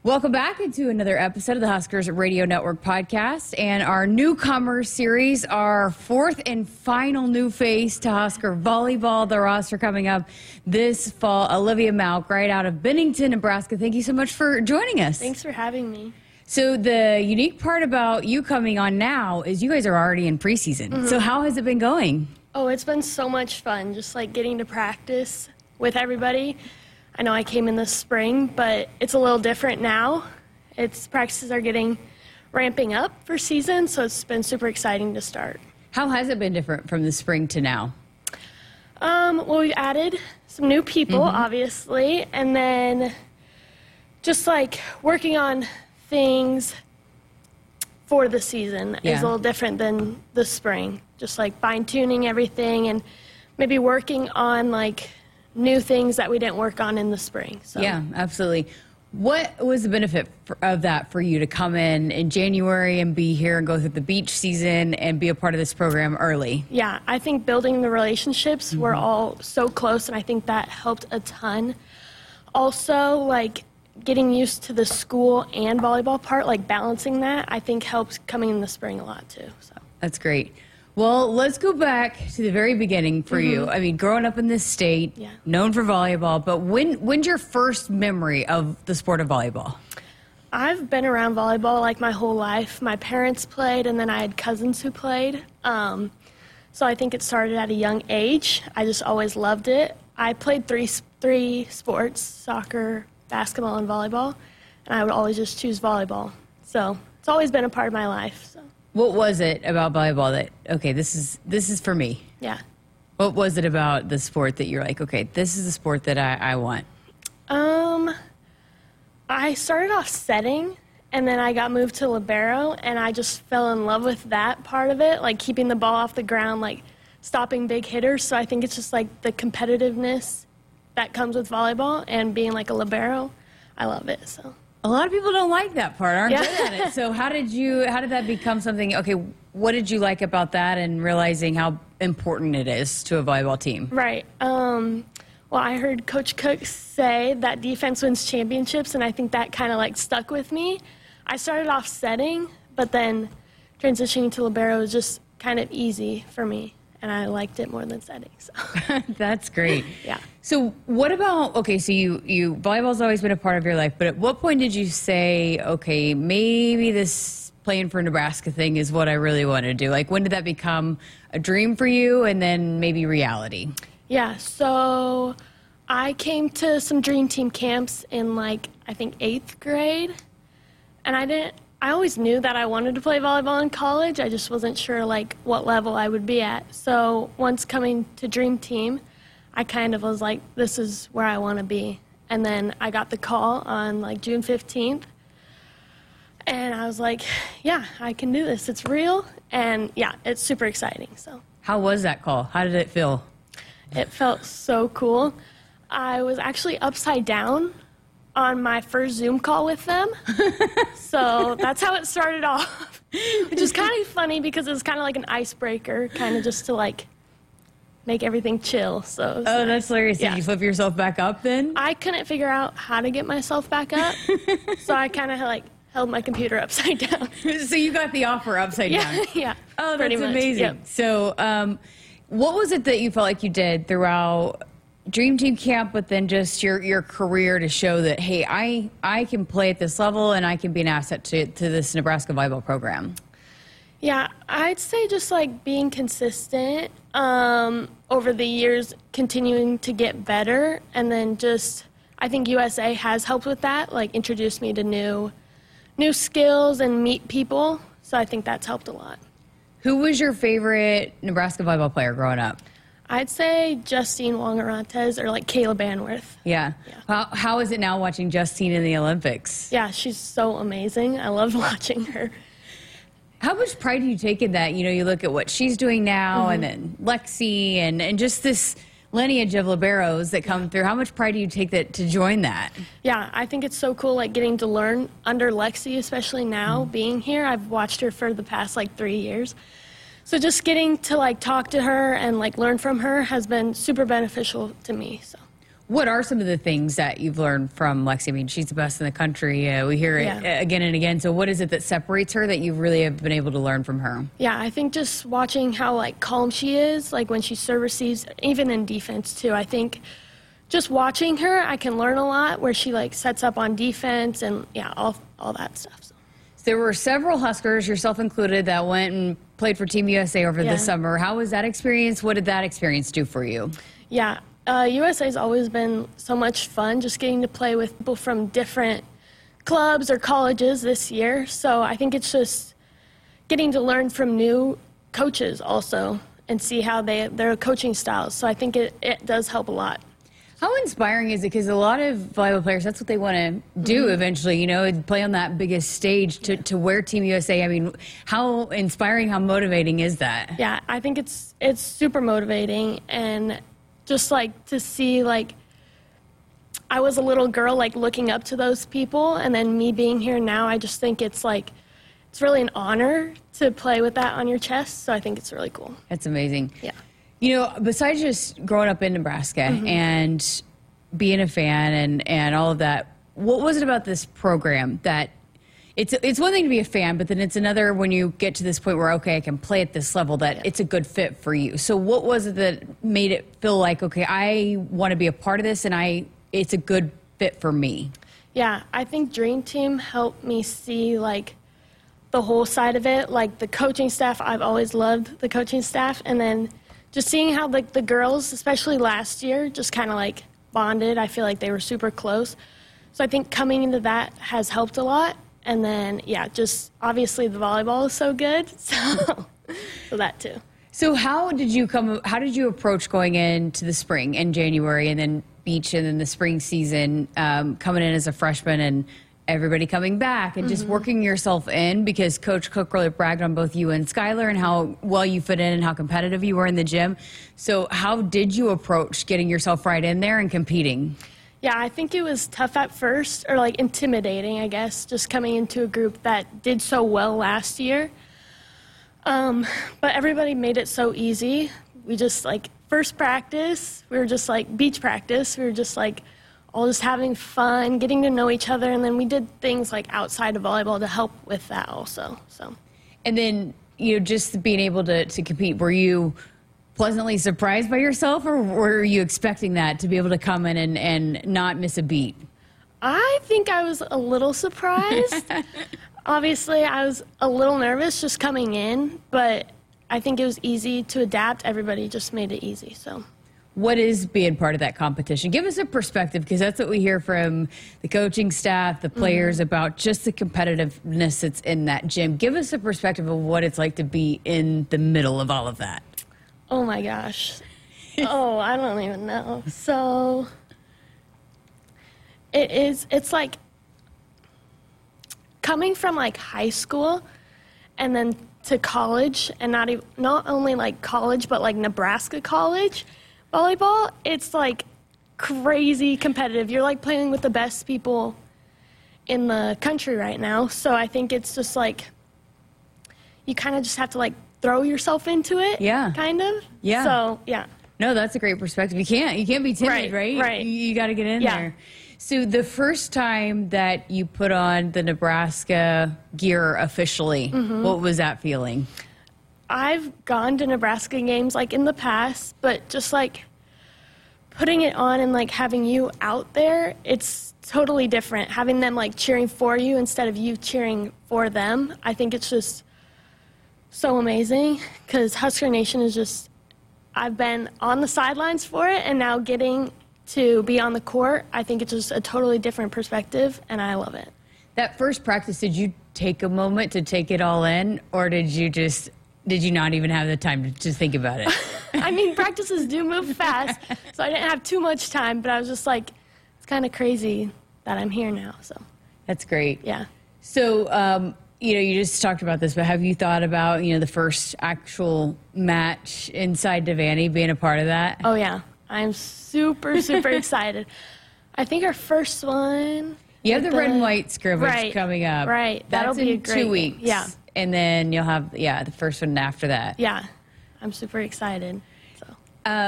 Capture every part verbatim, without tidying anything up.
Welcome back into another episode of the Huskers Radio Network podcast and our newcomer series, our fourth and final new face to Husker volleyball. The roster coming up this fall, Olivia Malk, right out of Bennington, Nebraska. Thank you so much for joining us. Thanks for having me. So the unique part about you coming on now is you guys are already in preseason. Mm-hmm. So how has it been going? Oh, it's been so much fun, just like getting to practice with everybody. I know I came in the spring, but it's a little different now. It's practices are getting ramping up for season, so it's been super exciting to start. How has it been different from the spring to now? Um, well, we added some new people, mm-hmm. obviously, and then just like working on things for the season yeah. is a little different than the spring. Just like fine-tuning everything and maybe working on like new things that we didn't work on in the spring. So. Yeah, absolutely. What was the benefit for, of that for you to come in in January and be here and go through the beach season and be a part of this program early? Yeah, I think building the relationships, mm-hmm. we're all so close, and I think that helped a ton. Also, like getting used to the school and volleyball part, like balancing that, I think helps coming in the spring a lot too. So that's great. Well, let's go back to the very beginning for mm-hmm. you. I mean, growing up in this state, yeah. known for volleyball, but when when's your first memory of the sport of volleyball? I've been around volleyball like my whole life. My parents played, and then I had cousins who played. Um, so I think it started at a young age. I just always loved it. I played three three sports, soccer, basketball, and volleyball, and I would always just choose volleyball. So it's always been a part of my life. So. What was it about volleyball that, okay, this is this is for me? Yeah. What was it about the sport that you're like, okay, this is the sport that I, I want? Um, I started off setting, and then I got moved to libero, and I just fell in love with that part of it, like keeping the ball off the ground, like stopping big hitters. So I think it's just like the competitiveness that comes with volleyball and being like a libero. I love it, so. A lot of people don't like that part, aren't yeah. good at it. So how did you, how did that become something, okay, what did you like about that and realizing how important it is to a volleyball team? Right. Um, well, I heard Coach Cook say that defense wins championships, and I think that kind of like stuck with me. I started off setting, but then transitioning to libero was just kind of easy for me. And I liked it more than setting. So. That's great. Yeah. So what about, okay, so you, you volleyball's always been a part of your life, but at what point did you say, okay, maybe this playing for Nebraska thing is what I really want to do? Like, when did that become a dream for you and then maybe reality? Yeah, so I came to some Dream Team camps in, like, I think eighth grade, and I didn't, I always knew that I wanted to play volleyball in college. I just wasn't sure, like, what level I would be at. So once coming to Dream Team, I kind of was like, this is where I want to be. And then I got the call on, like, June fifteenth. And I was like, yeah, I can do this. It's real. And, yeah, it's super exciting. So how was that call? How did it feel? It felt so cool. I was actually upside down on my first Zoom call with them. So that's how it started off, which is kind of funny because it was kind of like an icebreaker, kind of just to like make everything chill. So oh, nice. That's hilarious. Yeah. Did you flip yourself back up then? I couldn't figure out how to get myself back up, so I kind of like held my computer upside down. So you got the offer upside yeah, down. Yeah. Oh, pretty that's much. amazing. Yep. So um, what was it that you felt like you did throughout Dream Team camp, but then just your, your career to show that, hey, I, I can play at this level and I can be an asset to, to this Nebraska volleyball program? Yeah, I'd say just like being consistent um, over the years, continuing to get better, and then just I think U S A has helped with that, like introduced me to new, new skills and meet people, so I think that's helped a lot. Who was your favorite Nebraska volleyball player growing up? I'd say Justine Wong-Orantes or like Kayla Banworth. Yeah. yeah. How, how is it now watching Justine in the Olympics? Yeah, she's so amazing. I love watching her. How much pride do you take in that? You know, you look at what she's doing now, mm-hmm. and then Lexi, and, and just this lineage of liberos that come through. How much pride do you take that to join that? Yeah, I think it's so cool, like getting to learn under Lexi, especially now, mm-hmm. being here. I've watched her for the past like three years. So just getting to like talk to her and like learn from her has been super beneficial to me. So What are some of the things that you've learned from Lexi? I mean, she's the best in the country. Uh, we hear it Yeah. again and again. So what is it that separates her that you really have been able to learn from her? Yeah, I think just watching how like calm she is, like when she serve receives, even in defense too. I think just watching her, I can learn a lot where she like sets up on defense and yeah, all all that stuff. So. There were several Huskers, yourself included, that went and played for Team U S A over Yeah. the summer. How was that experience? What did that experience do for you? Yeah, uh, U S A's always been so much fun, just getting to play with people from different clubs or colleges this year. So I think it's just getting to learn from new coaches also and see how they their coaching styles. So I think it, it does help a lot. How inspiring is it? Because a lot of volleyball players, that's what they want to do Mm-hmm. eventually, you know, play on that biggest stage to, to wear Team U S A. I mean, how inspiring, how motivating is that? Yeah, I think it's it's super motivating, and just like to see like I was a little girl like looking up to those people, and then me being here now, I just think it's like it's really an honor to play with that on your chest. So I think it's really cool. That's amazing. Yeah. You know, besides just growing up in Nebraska Mm-hmm. and being a fan and, and all of that, what was it about this program that it's it's one thing to be a fan, but then it's another when you get to this point where, okay, I can play at this level, that Yeah. it's a good fit for you. So what was it that made it feel like, okay, I want to be a part of this and I it's a good fit for me? Yeah, I think Dream Team helped me see like the whole side of it, like the coaching staff. I've always loved the coaching staff, and then just seeing how like the girls, especially last year, just kind of like bonded. I feel like they were super close. So I think coming into that has helped a lot. And then yeah, just obviously the volleyball is so good, so so that too. So how did you come? How did you approach going into the spring and January, and then beach, and then the spring season, um, coming in as a freshman and everybody coming back, and just working yourself in? Because Coach Cook really bragged on both you and Skylar and how well you fit in and how competitive you were in the gym. So how did you approach getting yourself right in there and competing? Yeah, I think it was tough at first, or like intimidating, I guess, just coming into a group that did so well last year. Um, but everybody made it so easy. We just like first practice, we were just like beach practice. We were just like all just having fun, getting to know each other, and then we did things like outside of volleyball to help with that also. So, and then you know, just being able to to compete, were you pleasantly surprised by yourself, or were you expecting that to be able to come in and, and not miss a beat? I think I was a little surprised. Obviously, I was a little nervous just coming in, but I think it was easy to adapt. Everybody just made it easy. So, what is being part of that competition? Give us a perspective, because that's what we hear from the coaching staff, the players, mm-hmm. about just the competitiveness that's in that gym. Give us a perspective of what it's like to be in the middle of all of that. Oh my gosh. Oh, I don't even know. So it is, it's like coming from like high school and then to college, and not even, not only like college, but like Nebraska college volleyball. It's like crazy competitive. You're like playing with the best people in the country right now. So I think it's just like, you kind of just have to like throw yourself into it. Yeah. Kind of. Yeah. So, yeah. No, that's a great perspective. You can't, you can't be timid, Right, right? right. You, you got to get in Yeah. there. So the first time that you put on the Nebraska gear officially, Mm-hmm. what was that feeling? I've gone to Nebraska games like in the past, but just like putting it on and like having you out there, it's totally different. Having them like cheering for you instead of you cheering for them, I think it's just so amazing, because Husker Nation is just, I've been on the sidelines for it, and now getting to be on the court, I think it's just a totally different perspective, and I love it. That first practice, did you take a moment to take it all in, or did you just, did you not even have the time to just think about it? I mean, practices do move fast, so I didn't have too much time, but I was just like, it's kind of crazy that I'm here now, so. That's great. Yeah. So, um, you know, you just talked about this, but have you thought about, you know, the first actual match inside Devaney, being a part of that? Oh, yeah. I'm super, super excited. I think our first one. You have the, the red and white scrimmage right, coming up. Right. That'll That's be in a great two weeks. Yeah. And then you'll have, yeah, the first one after that. Yeah. I'm super excited. So. Uh,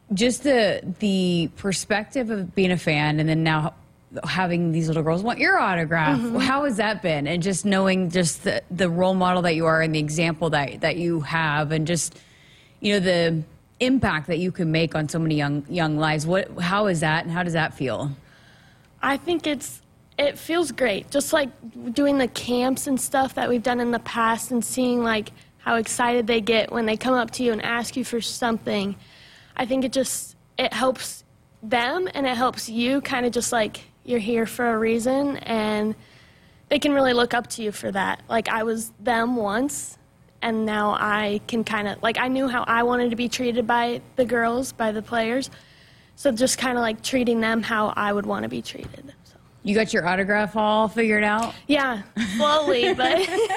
just the the perspective of being a fan and then now having these little girls want your autograph. Mm-hmm. How has that been? And just knowing just the, the role model that you are and the example that, that you have and just, you know, the impact that you can make on so many young young lives. What, how is that and how does that feel? I think it's, it feels great. Just like doing the camps and stuff that we've done in the past and seeing like how excited they get when they come up to you and ask you for something. I think it just, it helps them and it helps you kind of just like, you're here for a reason, and they can really look up to you for that. Like, I was them once, and now I can kind of, like, I knew how I wanted to be treated by the girls, by the players, so just kind of, like, treating them how I would want to be treated. So. You got your autograph all figured out? Yeah, slowly, but...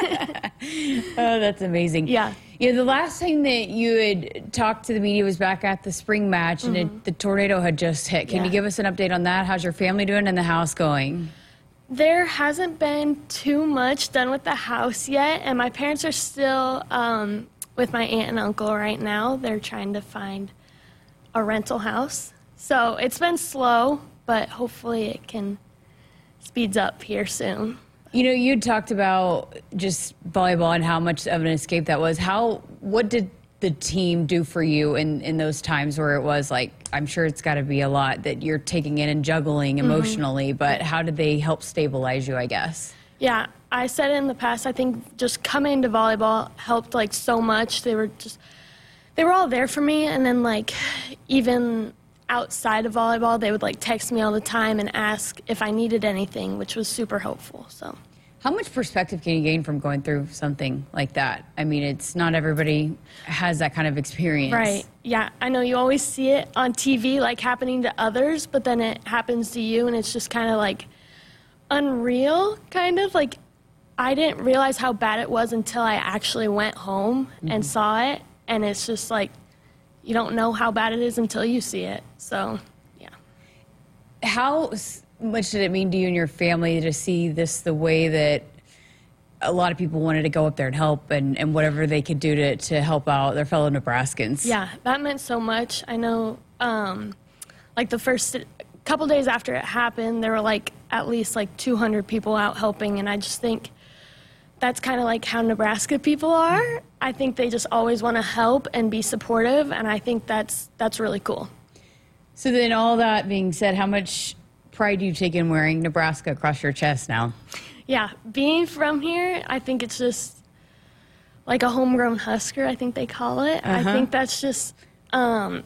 Oh, that's amazing. Yeah. Yeah, the last time that you had talked to the media was back at the spring match, and mm-hmm. it, the tornado had just hit. Can yeah. you give us an update on that? How's your family doing and the house going? There hasn't been too much done with the house yet, and my parents are still um, with my aunt and uncle right now. They're trying to find a rental house. So it's been slow, but hopefully it can speeds up here soon. You know, you talked about just volleyball and how much of an escape that was. How, what did the team do for you in, in those times where it was like, I'm sure it's got to be a lot that you're taking in and juggling emotionally, mm-hmm. but how did they help stabilize you, I guess? Yeah, I said it in the past, I think just coming to volleyball helped like so much. They were just, they were all there for me, and then like even outside of volleyball, they would like text me all the time and ask if I needed anything, which was super helpful. So, how much perspective can you gain from going through something like that? I mean, it's not everybody has that kind of experience. Right. Yeah, I know you always see it on T V like happening to others, but then it happens to you and it's just kind of like unreal, kind of like I didn't realize how bad it was until I actually went home mm-hmm. and saw it, and it's just like you don't know how bad it is until you see it. So, yeah. How much did it mean to you and your family to see this the way that a lot of people wanted to go up there and help and, and whatever they could do to, to help out their fellow Nebraskans? Yeah, that meant so much. I know, um, like the first couple days after it happened, there were like at least like two hundred people out helping, and I just think that's kind of like how Nebraska people are. I think they just always want to help and be supportive, and I think that's that's really cool. So then all that being said, how much pride do you take in wearing Nebraska across your chest now? Yeah, being from here, I think it's just like a homegrown Husker, I think they call it. Uh-huh. I think that's just, um,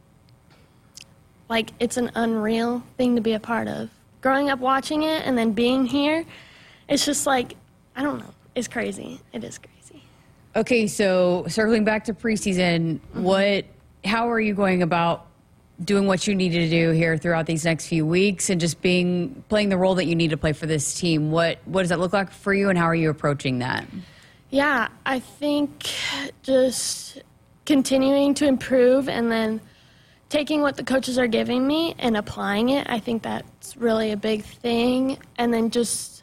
like, it's an unreal thing to be a part of. Growing up watching it and then being here, it's just like, I don't know. It's crazy. It is crazy. Okay, so circling back to preseason, mm-hmm. what, how are you going about doing what you need to do here throughout these next few weeks and just being playing the role that you need to play for this team? What what does that look like for you, and how are you approaching that? Yeah, I think just continuing to improve and then taking what the coaches are giving me and applying it. I think that's really a big thing. And then just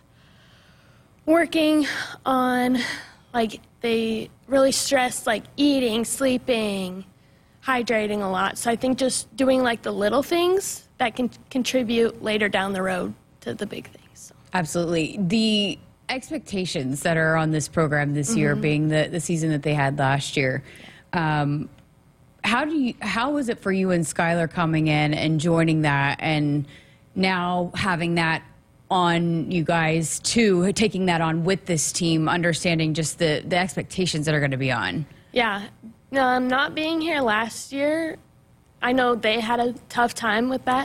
working on, like, they really stress, like, eating, sleeping, hydrating a lot. So I think just doing, like, the little things that can contribute later down the road to the big things. So. Absolutely. The expectations that are on this program this mm-hmm. year being the, the season that they had last year, um, how do you, how was it for you and Skylar coming in and joining that and now having that on you guys too, taking that on with this team, understanding just the, the expectations that are going to be on? Yeah. Um, not being here last year, I know they had a tough time with that.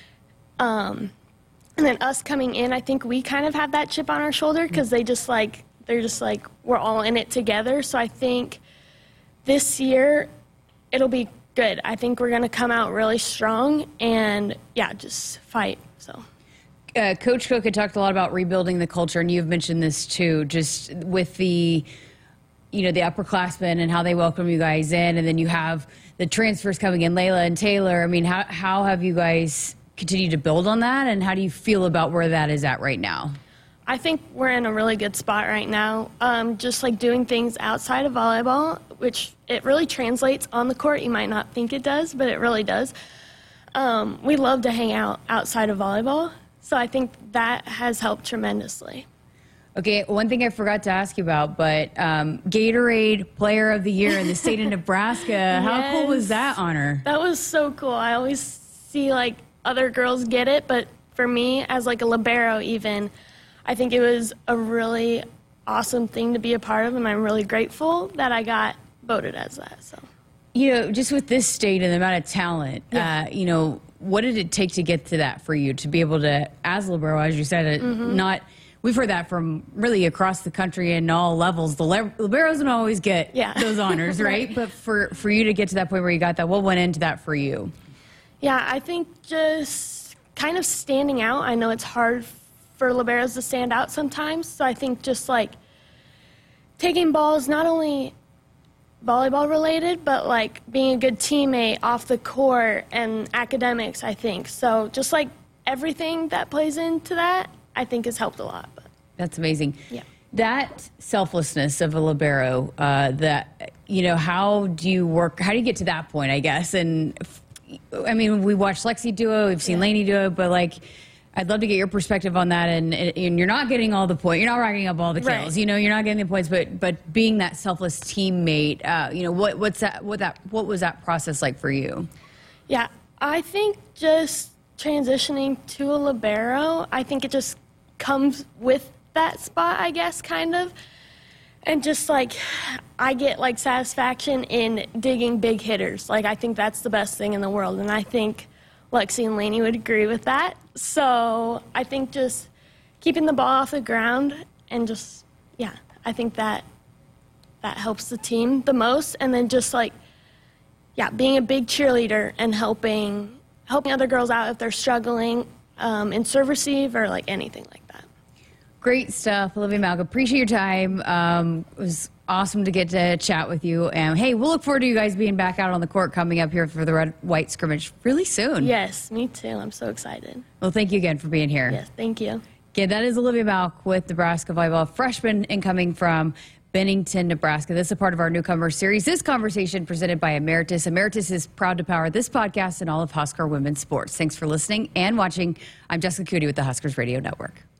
Um, and then us coming in, I think we kind of have that chip on our shoulder because they just like, they're just like, we're all in it together. So I think this year it'll be good. I think we're going to come out really strong and, yeah, just fight. So. Uh, Coach Cook had talked a lot about rebuilding the culture, and you've mentioned this too, just with the, you know, the upperclassmen and how they welcome you guys in, and then you have the transfers coming in, Layla and Taylor. I mean, how, how have you guys continued to build on that, and how do you feel about where that is at right now? I think we're in a really good spot right now. Um, just like doing things outside of volleyball, which it really translates on the court. You might not think it does, but it really does. Um, we love to hang out outside of volleyball, so I think that has helped tremendously. Okay, one thing I forgot to ask you about, but um, Gatorade Player of the Year in the state of Nebraska. Yes. How cool was that honor? That was so cool. I always see like other girls get it, but for me, as like a libero even, I think it was a really awesome thing to be a part of, and I'm really grateful that I got voted as that. So, you know, just with this state and the amount of talent, yeah. uh, you know, what did it take to get to that for you, to be able to, as libero, as you said, mm-hmm. not... We've heard that from really across the country and all levels. The liberos don't always get yeah. those honors, right? right? But for, for you to get to that point where you got that, what went into that for you? Yeah, I think just kind of standing out. I know it's hard for liberos to stand out sometimes. So I think just like taking balls, not only volleyball related, but like being a good teammate off the court and academics, I think. So just like everything that plays into that, I think has helped a lot. But. That's amazing. Yeah. That selflessness of a libero, uh, that, you know, how do you work, how do you get to that point, I guess? And, I mean, we watched Lexi do it, we've seen yeah. Lainey do it, but, like, I'd love to get your perspective on that. And, and you're not getting all the points, you're not racking up all the kills, right. you know, you're not getting the points, but but being that selfless teammate, uh, you know, what what's that, what that, what was that process like for you? Yeah, I think just transitioning to a libero, I think it just comes with that spot, I guess, kind of. And just like, I get like satisfaction in digging big hitters. Like, I think that's the best thing in the world. And I think Lexi and Lainey would agree with that. So I think just keeping the ball off the ground and just, yeah, I think that that helps the team the most. And then just like, yeah, being a big cheerleader and helping helping other girls out if they're struggling um, in serve receive or like anything like that. Great stuff, Olivia Malka. Appreciate your time. Um, it was awesome to get to chat with you. And hey, we'll look forward to you guys being back out on the court coming up here for the red-white scrimmage really soon. Yes, me too. I'm so excited. Well, thank you again for being here. Yes, thank you. Okay, that is Olivia Malka with Nebraska Volleyball, freshman incoming from Bennington, Nebraska. This is a part of our newcomer series. This conversation presented by Emeritus. Emeritus is proud to power this podcast and all of Husker women's sports. Thanks for listening and watching. I'm Jessica Coody with the Huskers Radio Network.